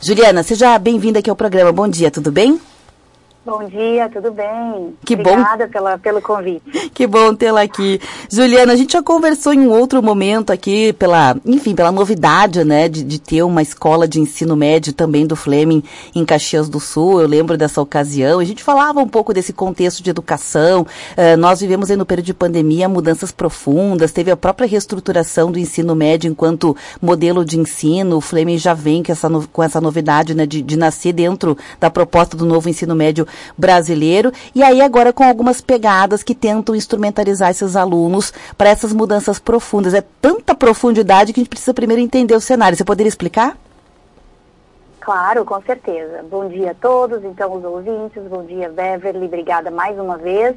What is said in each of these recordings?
Juliana, seja bem-vinda aqui ao programa. Bom dia, tudo bem? Bom dia, tudo bem? Que Obrigada pelo convite. Que bom tê-la aqui. Juliana, a gente já conversou em um outro momento aqui pela novidade, né, de ter uma escola de ensino médio também do Fleming em Caxias do Sul. Eu lembro dessa ocasião. A gente falava um pouco desse contexto de educação. Nós vivemos aí no período de pandemia mudanças profundas. Teve a própria reestruturação do ensino médio enquanto modelo de ensino. O Fleming já vem com essa novidade, né, de nascer dentro da proposta do novo ensino médio brasileiro, e aí agora com algumas pegadas que tentam instrumentalizar esses alunos para essas mudanças profundas. É tanta profundidade que a gente precisa primeiro entender o cenário. Você poderia explicar? Claro, com certeza. Bom dia a todos, então, os ouvintes. Bom dia, Beverly. Obrigada mais uma vez.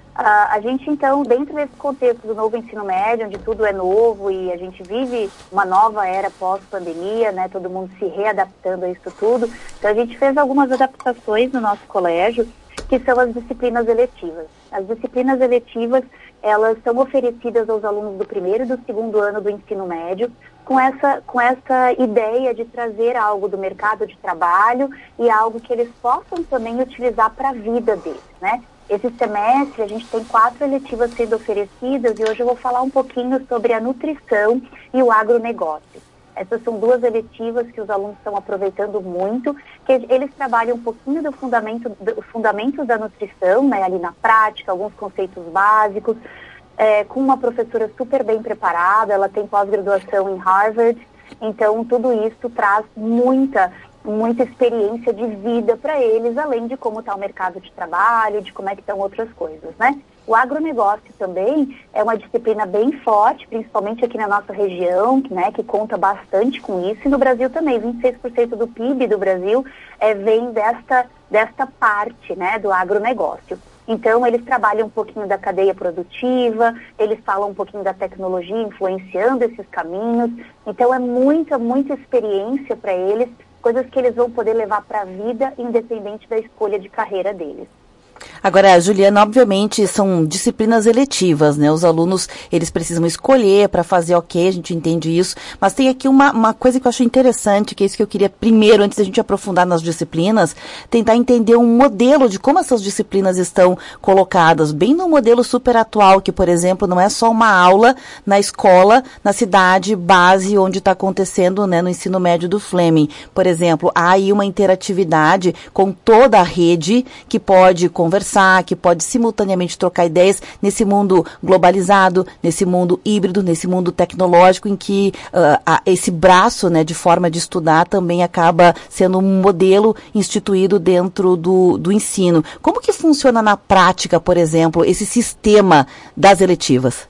A gente, então, dentro desse contexto do novo ensino médio, onde tudo é novo e a gente vive uma nova era pós-pandemia, né? Todo mundo se readaptando a isso tudo. Então, a gente fez algumas adaptações no nosso colégio, que são as disciplinas eletivas. As disciplinas eletivas, elas são oferecidas aos alunos do primeiro e do segundo ano do ensino médio, com essa ideia de trazer algo do mercado de trabalho e algo que eles possam também utilizar para a vida deles, né? Esse semestre a gente tem 4 eletivas sendo oferecidas e hoje eu vou falar um pouquinho sobre a nutrição e o agronegócio. Essas são 2 eletivas que os alunos estão aproveitando muito, que eles trabalham um pouquinho dos fundamentos da nutrição, né, ali na prática, alguns conceitos básicos, com uma professora super bem preparada, ela tem pós-graduação em Harvard, então tudo isso traz muita experiência de vida para eles, além de como está o mercado de trabalho, de como é que estão outras coisas, né? O agronegócio também é uma disciplina bem forte, principalmente aqui na nossa região, né, que conta bastante com isso, e no Brasil também, 26% do PIB do Brasil vem desta parte, né, do agronegócio. Então, eles trabalham um pouquinho da cadeia produtiva, eles falam um pouquinho da tecnologia influenciando esses caminhos, então é muita experiência para eles, coisas que eles vão poder levar para a vida, independente da escolha de carreira deles. Agora, Juliana, obviamente são disciplinas eletivas, né? Os alunos, eles precisam escolher para fazer ok, a gente entende isso, mas tem aqui uma coisa que eu acho interessante, que é isso que eu queria primeiro, antes da gente aprofundar nas disciplinas, tentar entender um modelo de como essas disciplinas estão colocadas, bem no modelo super atual, que, por exemplo, não é só uma aula na escola, na cidade base onde está acontecendo, né, no ensino médio do Fleming. Por exemplo, há aí uma interatividade com toda a rede que pode conversar, que pode simultaneamente trocar ideias nesse mundo globalizado, nesse mundo híbrido, nesse mundo tecnológico em que esse braço, né, de forma de estudar também acaba sendo um modelo instituído dentro do ensino. Como que funciona na prática, por exemplo, esse sistema das eletivas?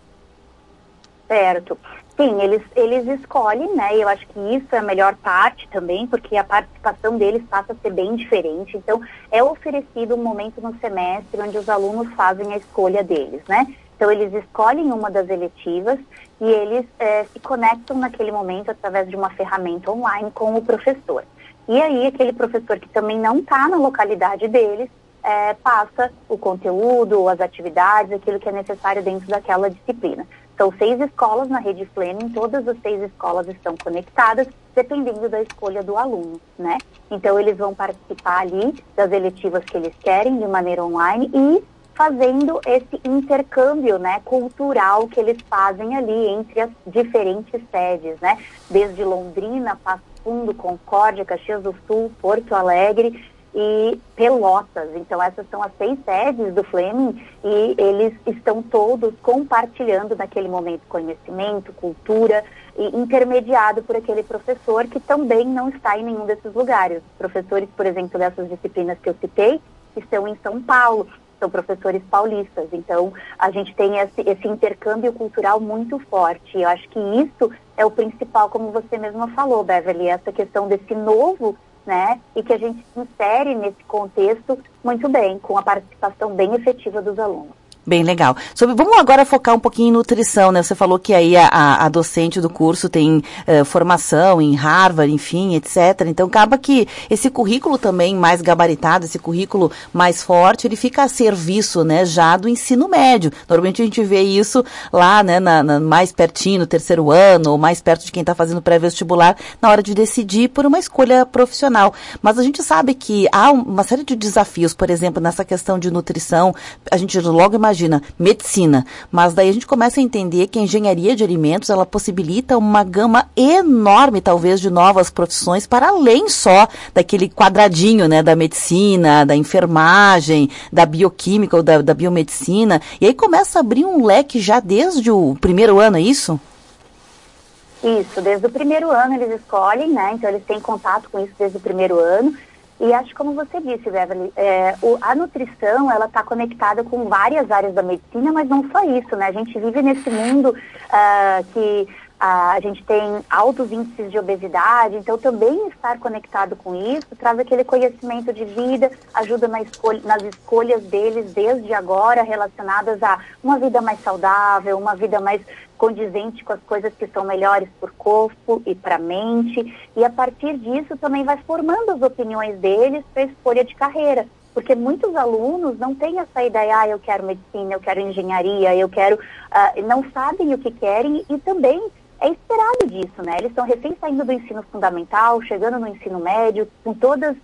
Certo. Sim, eles escolhem, né? E eu acho que isso é a melhor parte também, porque a participação deles passa a ser bem diferente. Então, é oferecido um momento no semestre onde os alunos fazem a escolha deles, né? Então, eles escolhem uma das eletivas e eles se conectam naquele momento através de uma ferramenta online com o professor. E aí, aquele professor que também não está na localidade deles, passa o conteúdo, as atividades, aquilo que é necessário dentro daquela disciplina. São 6 escolas na rede Fleming, todas as 6 escolas estão conectadas, dependendo da escolha do aluno, né? Então, eles vão participar ali das eletivas que eles querem, de maneira online, e fazendo esse intercâmbio, né, cultural que eles fazem ali entre as diferentes sedes, né? Desde Londrina, Passo Fundo, Concórdia, Caxias do Sul, Porto Alegre e Pelotas. Então, essas são as 6 sedes do Fleming e eles estão todos compartilhando naquele momento conhecimento, cultura e intermediado por aquele professor que também não está em nenhum desses lugares. Professores, por exemplo, dessas disciplinas que eu citei, estão em São Paulo, são professores paulistas. Então, a gente tem esse intercâmbio cultural muito forte. Eu acho que isso é o principal, como você mesma falou, Beverly, essa questão desse novo, né, e que a gente se insere nesse contexto muito bem, com a participação bem efetiva dos alunos. Bem legal. Vamos agora focar um pouquinho em nutrição, né? Você falou que aí a docente do curso tem formação em Harvard, enfim, etc. Então, acaba que esse currículo também mais gabaritado, esse currículo mais forte, ele fica a serviço, né, já do ensino médio. Normalmente a gente vê isso lá, né, mais pertinho, no terceiro ano, ou mais perto de quem está fazendo pré-vestibular, na hora de decidir por uma escolha profissional. Mas a gente sabe que há uma série de desafios, por exemplo, nessa questão de nutrição. A gente logo imagina medicina, mas daí a gente começa a entender que a engenharia de alimentos, ela possibilita uma gama enorme, talvez, de novas profissões, para além só daquele quadradinho, né, da medicina, da enfermagem, da bioquímica ou da biomedicina, e aí começa a abrir um leque já desde o primeiro ano, é isso? Isso, desde o primeiro ano eles escolhem, né, então eles têm contato com isso desde o primeiro ano. E acho que, como você disse, Beverly, a nutrição, ela está conectada com várias áreas da medicina, mas não só isso, né? A gente vive nesse mundo que a gente tem altos índices de obesidade, então também estar conectado com isso traz aquele conhecimento de vida, ajuda nas escolhas deles desde agora, relacionadas a uma vida mais saudável, uma vida mais condizente com as coisas que são melhores para o corpo e para a mente, e a partir disso também vai formando as opiniões deles para a escolha de carreira, porque muitos alunos não têm essa ideia, eu quero medicina, eu quero engenharia, eu quero, não sabem o que querem, e também é esperado disso, né? Eles estão recém saindo do ensino fundamental, chegando no ensino médio, com todas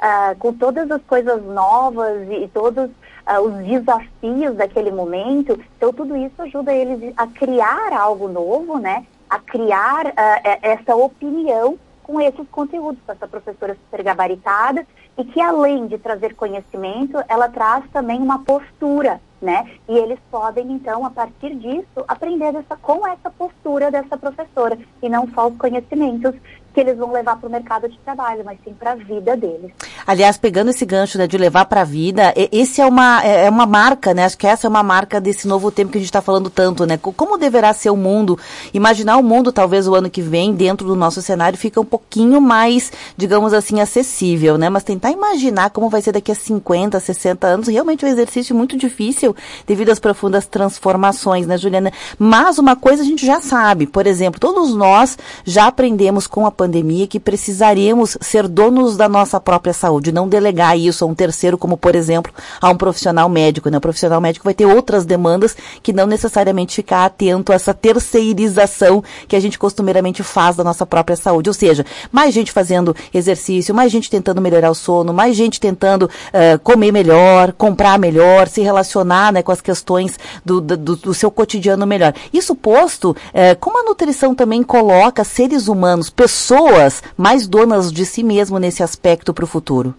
as coisas novas e todos os desafios daquele momento. Então, tudo isso ajuda eles a criar algo novo, né? A criar essa opinião com esses conteúdos, com essa professora super gabaritada, e que, além de trazer conhecimento, ela traz também uma postura, né? E eles podem, então, a partir disso, aprender com essa postura dessa professora, e não só os conhecimentos que eles vão levar para o mercado de trabalho, mas sim para a vida deles. Aliás, pegando esse gancho, né, de levar para a vida, esse é uma marca, né? Acho que essa é uma marca desse novo tempo que a gente está falando tanto, né? Como deverá ser o mundo? Imaginar o mundo, talvez, o ano que vem, dentro do nosso cenário, fica um pouquinho mais, digamos assim, acessível, né? Mas tentar imaginar como vai ser daqui a 50, 60 anos, realmente é um exercício muito difícil, devido às profundas transformações, né, Juliana? Mas uma coisa a gente já sabe, por exemplo, todos nós já aprendemos com a pandemia que precisaremos ser donos da nossa própria saúde, não delegar isso a um terceiro, como, por exemplo, a um profissional médico, né? O profissional médico vai ter outras demandas que não necessariamente ficar atento a essa terceirização que a gente costumeiramente faz da nossa própria saúde. Ou seja, mais gente fazendo exercício, mais gente tentando melhorar o sono, mais gente tentando comer melhor, comprar melhor, se relacionar, né, com as questões do seu cotidiano melhor. Isso posto, como a nutrição também coloca seres humanos, pessoas mais donas de si mesmo nesse aspecto para o futuro?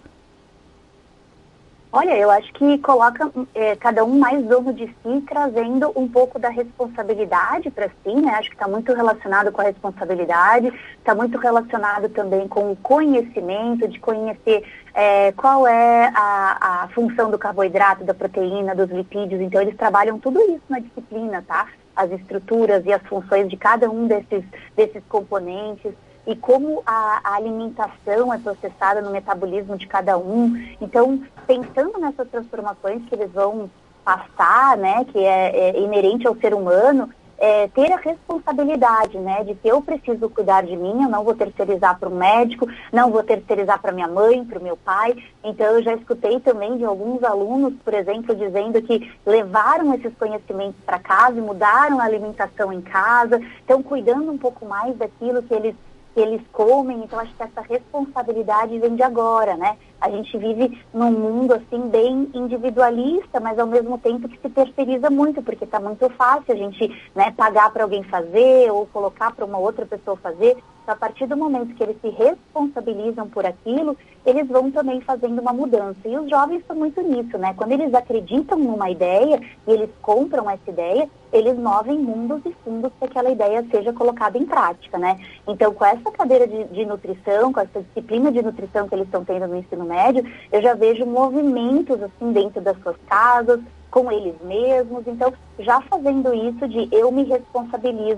Olha, eu acho que coloca cada um mais dono de si, trazendo um pouco da responsabilidade para si, né? Acho que está muito relacionado com a responsabilidade, está muito relacionado também com o conhecimento, de conhecer qual é a função do carboidrato, da proteína, dos lipídios. Então, eles trabalham tudo isso na disciplina, tá? As estruturas e as funções de cada um desses componentes, e como a alimentação é processada no metabolismo de cada um. Então, pensando nessas transformações que eles vão passar, né, que é inerente ao ser humano, ter a responsabilidade, né, de que eu preciso cuidar de mim, eu não vou terceirizar para o médico, não vou terceirizar para minha mãe, para o meu pai. Então, eu já escutei também de alguns alunos, por exemplo, dizendo que levaram esses conhecimentos para casa e mudaram a alimentação em casa, estão cuidando um pouco mais daquilo que eles comem. Então, acho que essa responsabilidade vem de agora, né? A gente vive num mundo, assim, bem individualista, mas ao mesmo tempo que se terceiriza muito, porque está muito fácil a gente, né, pagar para alguém fazer ou colocar para uma outra pessoa fazer. Então, a partir do momento que eles se responsabilizam por aquilo, eles vão também fazendo uma mudança. E os jovens estão muito nisso, né? Quando eles acreditam numa ideia e eles compram essa ideia, eles movem mundos e fundos para que aquela ideia seja colocada em prática, né? Então, com essa cadeira de nutrição, com essa disciplina de nutrição que eles estão tendo no ensino médio, eu já vejo movimentos, assim, dentro das suas casas, com eles mesmos. Então, já fazendo isso de eu me responsabilizo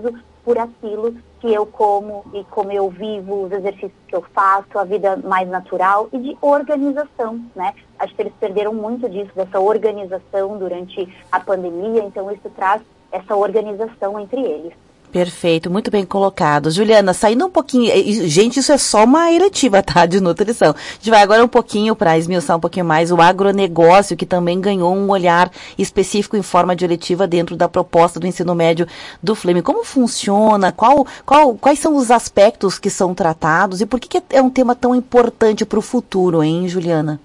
por aquilo que eu como e como eu vivo, os exercícios que eu faço, a vida mais natural e de organização, né? Acho que eles perderam muito disso, dessa organização durante a pandemia, então isso traz essa organização entre eles. Perfeito, muito bem colocado. Juliana, saindo um pouquinho, gente, isso é só uma eletiva, tá, de nutrição. A gente vai agora um pouquinho para esmiuçar um pouquinho mais o agronegócio, que também ganhou um olhar específico em forma de eletiva dentro da proposta do ensino médio do Fleury. Como funciona? Quais são os aspectos que são tratados e por que é um tema tão importante para o futuro, hein, Juliana?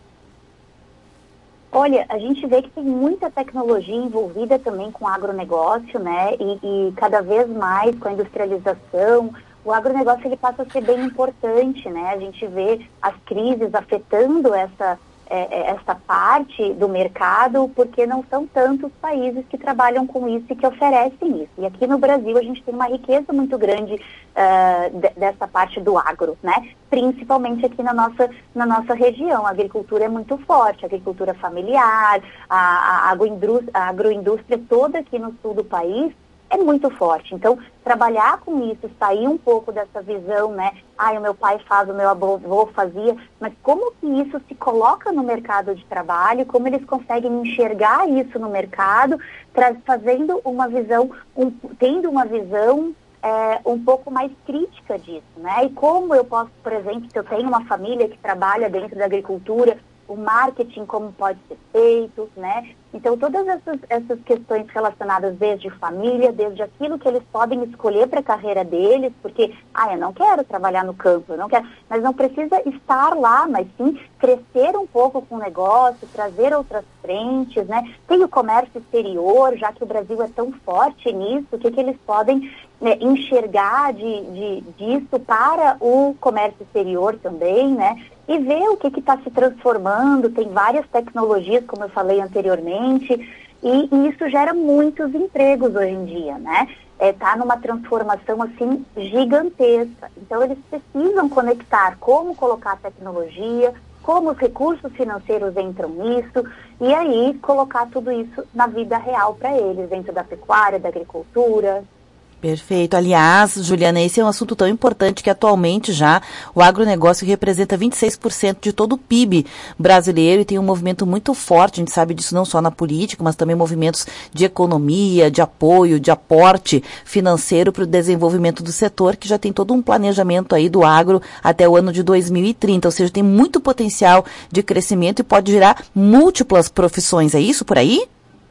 Olha, a gente vê que tem muita tecnologia envolvida também com o agronegócio, né? E cada vez mais com a industrialização, o agronegócio ele passa a ser bem importante, né? A gente vê as crises afetando essa parte do mercado, porque não são tantos países que trabalham com isso e que oferecem isso. E aqui no Brasil a gente tem uma riqueza muito grande dessa parte do agro, né? Principalmente aqui na nossa região. A agricultura é muito forte, a agricultura familiar, a agroindústria toda aqui no sul do país é muito forte. Então, trabalhar com isso, sair um pouco dessa visão, né? O meu pai faz, o meu avô fazia, mas como que isso se coloca no mercado de trabalho, como eles conseguem enxergar isso no mercado, fazendo uma visão, tendo uma visão um pouco mais crítica disso, né? E como eu posso, por exemplo, se eu tenho uma família que trabalha dentro da agricultura, o marketing como pode ser feito, né? Então, todas essas questões relacionadas desde família, desde aquilo que eles podem escolher para a carreira deles, porque, eu não quero trabalhar no campo, eu não quero, mas não precisa estar lá, mas sim crescer um pouco com o negócio, trazer outras frentes, né? Tem o comércio exterior, já que o Brasil é tão forte nisso, o que eles podem enxergar disso para o comércio exterior também, né? E ver o que está se transformando, tem várias tecnologias, como eu falei anteriormente, e isso gera muitos empregos hoje em dia, né? Está numa transformação, assim, gigantesca. Então, eles precisam conectar como colocar a tecnologia, como os recursos financeiros entram nisso, e aí colocar tudo isso na vida real para eles, dentro da pecuária, da agricultura. Perfeito. Aliás, Juliana, esse é um assunto tão importante que atualmente já o agronegócio representa 26% de todo o PIB brasileiro e tem um movimento muito forte, a gente sabe disso não só na política, mas também movimentos de economia, de apoio, de aporte financeiro para o desenvolvimento do setor, que já tem todo um planejamento aí do agro até o ano de 2030, ou seja, tem muito potencial de crescimento e pode gerar múltiplas profissões. É isso por aí?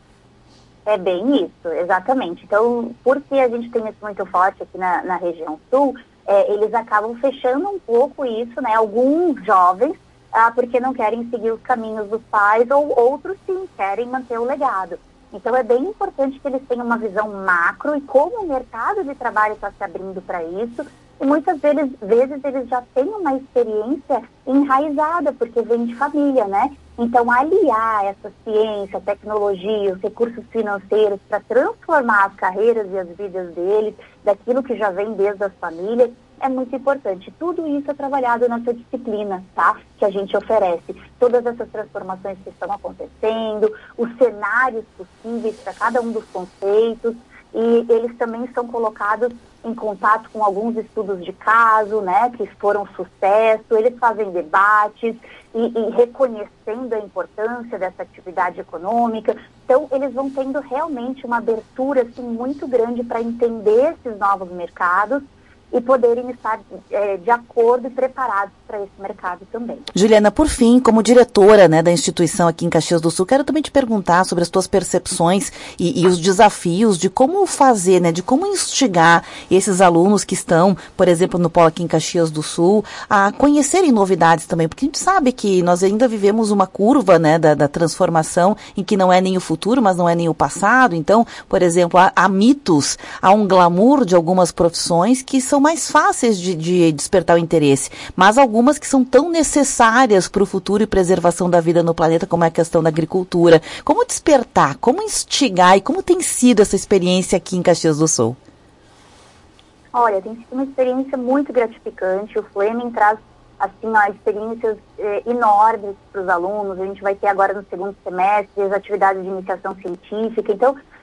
É bem isso, exatamente. Então, porque a gente tem isso muito forte aqui na região sul, eles acabam fechando um pouco isso, né? Alguns jovens, porque não querem seguir os caminhos dos pais, ou outros sim, querem manter o legado. Então, é bem importante que eles tenham uma visão macro e como o mercado de trabalho está se abrindo para isso. E muitas vezes eles já têm uma experiência enraizada, porque vem de família, né? Então, aliar essa ciência, a tecnologia, os recursos financeiros para transformar as carreiras e as vidas deles, daquilo que já vem desde as famílias, é muito importante. Tudo isso é trabalhado nessa disciplina, tá? Que a gente oferece. Todas essas transformações que estão acontecendo, os cenários possíveis para cada um dos conceitos, e eles também são colocados em contato com alguns estudos de caso, né, que foram sucesso, eles fazem debates e reconhecendo a importância dessa atividade econômica. Então, eles vão tendo realmente uma abertura assim, muito grande para entender esses novos mercados e poderem estar de acordo e preparados para esse mercado também. Juliana, por fim, como diretora, né, da instituição aqui em Caxias do Sul, quero também te perguntar sobre as tuas percepções e os desafios de como fazer, né, de como instigar esses alunos que estão, por exemplo, no polo aqui em Caxias do Sul, a conhecerem novidades também, porque a gente sabe que nós ainda vivemos uma curva, né, da transformação em que não é nem o futuro, mas não é nem o passado. Então, por exemplo, há mitos, há um glamour de algumas profissões que são mais fáceis de despertar o interesse, mas algumas que são tão necessárias para o futuro e preservação da vida no planeta, como é a questão da agricultura. Como despertar, como instigar e como tem sido essa experiência aqui em Caxias do Sul? Olha, tem sido uma experiência muito gratificante. O Fleury traz assim, experiências enormes para os alunos. A gente vai ter agora no segundo semestre as atividades de iniciação científica. Então,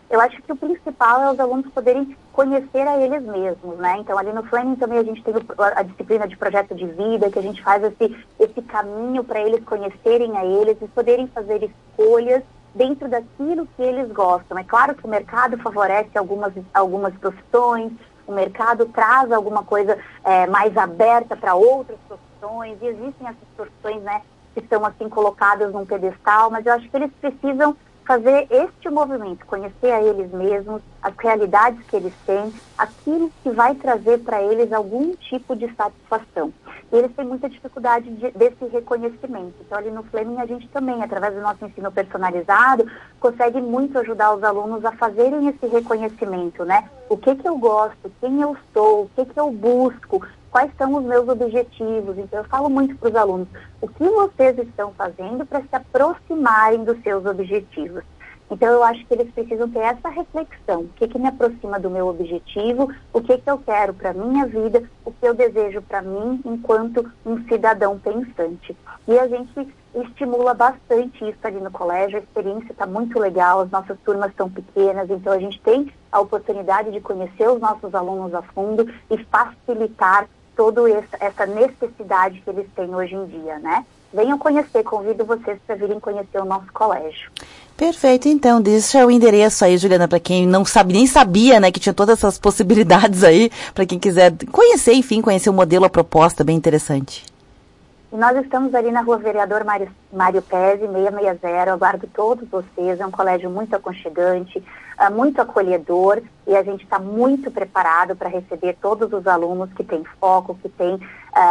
Eu acho que o principal é os alunos poderem conhecer a eles mesmos, né? Então, ali no Fleming também a gente tem a disciplina de projeto de vida, que a gente faz esse caminho para eles conhecerem a eles e poderem fazer escolhas dentro daquilo que eles gostam. É claro que o mercado favorece algumas profissões, o mercado traz alguma coisa mais aberta para outras profissões, e existem essas profissões, né, que estão assim colocadas num pedestal, mas eu acho que eles precisam fazer este movimento, conhecer a eles mesmos, as realidades que eles têm, aquilo que vai trazer para eles algum tipo de satisfação. E eles têm muita dificuldade desse reconhecimento. Então, ali no Fleming, a gente também, através do nosso ensino personalizado, consegue muito ajudar os alunos a fazerem esse reconhecimento, né? O que eu gosto, quem eu sou, o que eu busco, quais são os meus objetivos. Então, eu falo muito para os alunos, o que vocês estão fazendo para se aproximarem dos seus objetivos? Então, eu acho que eles precisam ter essa reflexão. O que me aproxima do meu objetivo? O que eu quero para a minha vida? O que eu desejo para mim enquanto um cidadão pensante? E a gente estimula bastante isso ali no colégio. A experiência está muito legal, as nossas turmas são pequenas, então a gente tem a oportunidade de conhecer os nossos alunos a fundo e facilitar toda essa necessidade que eles têm hoje em dia, né? Venham conhecer, convido vocês para virem conhecer o nosso colégio. Perfeito, então, deixa o endereço aí, Juliana, para quem não sabe, nem sabia, né, que tinha todas essas possibilidades aí, para quem quiser conhecer, enfim, conhecer o modelo, a proposta, bem interessante. E nós estamos ali na Rua Vereador Mário Pese, 660, aguardo todos vocês, é um colégio muito aconchegante, muito acolhedor, e a gente está muito preparado para receber todos os alunos que têm foco, que têm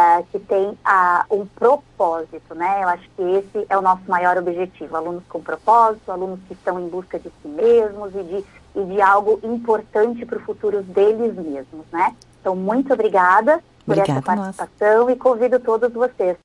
um propósito, né? Eu acho que esse é o nosso maior objetivo, alunos com propósito, alunos que estão em busca de si mesmos e de algo importante para o futuro deles mesmos, né? Então, muito obrigada por essa participação e convido todos vocês